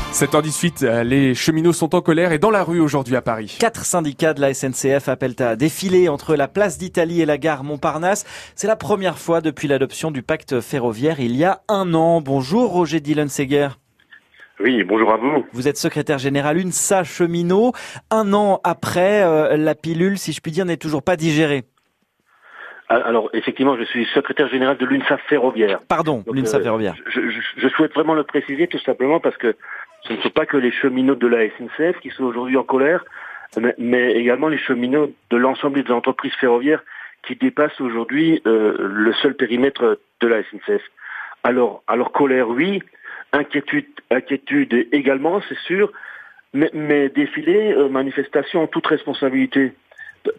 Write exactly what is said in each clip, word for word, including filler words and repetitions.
sept heures dix-huit, les cheminots sont en colère et dans la rue aujourd'hui à Paris. Quatre syndicats de la S N C F appellent à défiler entre la place d'Italie et la gare Montparnasse. C'est la première fois depuis l'adoption du pacte ferroviaire il y a un an. Bonjour Roger Dillon-Seger. Oui, bonjour à vous. Vous êtes secrétaire général UNSA Cheminot. Un an après, euh, la pilule, si je puis dire, n'est toujours pas digérée. Alors, effectivement, je suis secrétaire général de l'UNSA Ferroviaire. Pardon, Donc, l'UNSA euh, Ferroviaire. Je, je, je souhaite vraiment le préciser, tout simplement parce que ce ne sont pas que les cheminots de la S N C F qui sont aujourd'hui en colère, mais, mais également les cheminots de l'ensemble des entreprises ferroviaires qui dépassent aujourd'hui euh, le seul périmètre de la S N C F. Alors, alors colère, oui. Inquiétude, inquiétude également, c'est sûr. Mais, mais défilé, euh, manifestation en toute responsabilité. Pourquoi ?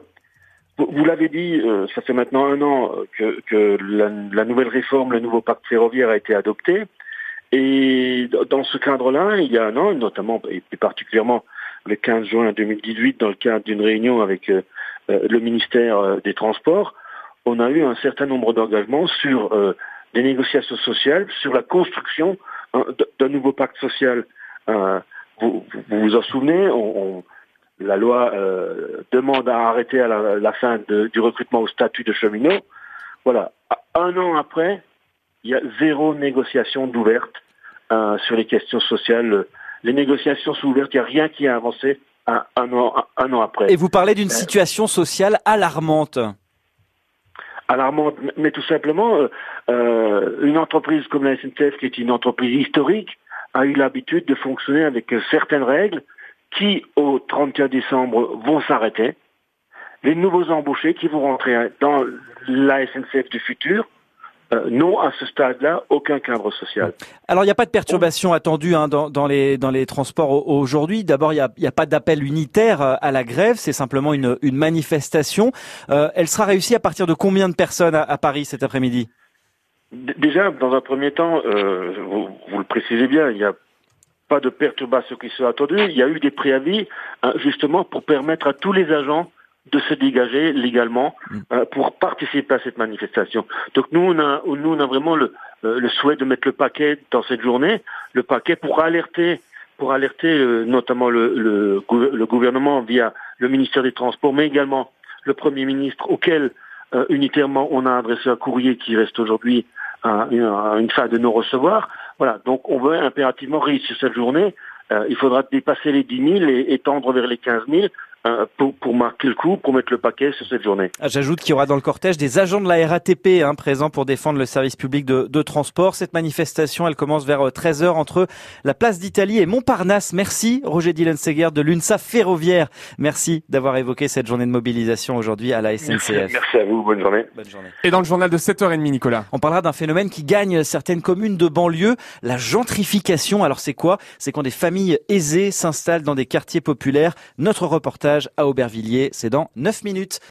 Vous l'avez dit, euh, ça fait maintenant un an que, que la, la nouvelle réforme, le nouveau pacte ferroviaire a été adopté. Et dans ce cadre-là, il y a un an, notamment et plus particulièrement le quinze juin deux mille dix-huit, dans le cadre d'une réunion avec euh, le ministère euh, des Transports, on a eu un certain nombre d'engagements sur euh, des négociations sociales, sur la construction hein, d'un nouveau pacte social. Euh, vous, vous vous en souvenez, on, on La loi euh, demande à arrêter à la, la fin de, du recrutement au statut de cheminot. Voilà. Un an après, il y a zéro négociation d'ouverte euh, sur les questions sociales. Les négociations sont ouvertes, il n'y a rien qui a avancé un, un, an, un, un an après. Et vous parlez d'une euh, situation sociale alarmante. Alarmante, mais tout simplement, euh, euh, une entreprise comme la S N C F, qui est une entreprise historique, a eu l'habitude de fonctionner avec certaines règles qui, au trente et un décembre, vont s'arrêter. Les nouveaux embauchés qui vont rentrer dans la S N C F du futur euh, n'ont à ce stade-là aucun cadre social. Alors, il n'y a pas de perturbation attendue hein, dans, dans, les, dans les transports aujourd'hui. D'abord, il n'y a, il y a pas d'appel unitaire à la grève, c'est simplement une, une manifestation. Euh, elle sera réussie à partir de combien de personnes à, à Paris cet après-midi ? Déjà, dans un premier temps, euh, vous, vous le précisez bien, il y a pas de perturbations qui sont attendues. Il y a eu des préavis, hein, justement, pour permettre à tous les agents de se dégager légalement euh, pour participer à cette manifestation. Donc nous, on a, nous, on a vraiment le, euh, le souhait de mettre le paquet dans cette journée, le paquet pour alerter, pour alerter euh, notamment le, le, le gouvernement via le ministère des Transports, mais également le Premier ministre, auquel euh, unitairement on a adressé un courrier qui reste aujourd'hui à une, à une fin de non-recevoir. Voilà, donc on veut impérativement réussir cette journée. Euh, il faudra dépasser les dix mille et, et tendre vers les quinze mille euh, pour, pour marquer le coup, pour mettre le paquet sur cette journée. Ah, j'ajoute qu'il y aura dans le cortège des agents de la R A T P hein, présents pour défendre le service public de, de transport. Cette manifestation, elle commence vers treize heures entre la place d'Italie et Montparnasse. Merci Roger Dillon-Seger de l'UNSA Ferroviaire. Merci d'avoir évoqué cette journée de mobilisation aujourd'hui à la S N C F. Merci à vous, bonne journée. Bonne journée. Et dans le journal de sept heures trente, Nicolas, on parlera d'un phénomène qui gagne certaines communes de banlieue, la gentrification. Alors c'est quoi ? C'est quand des familles aisées s'installent dans des quartiers populaires. Notre reportage à Aubervilliers, c'est dans neuf minutes.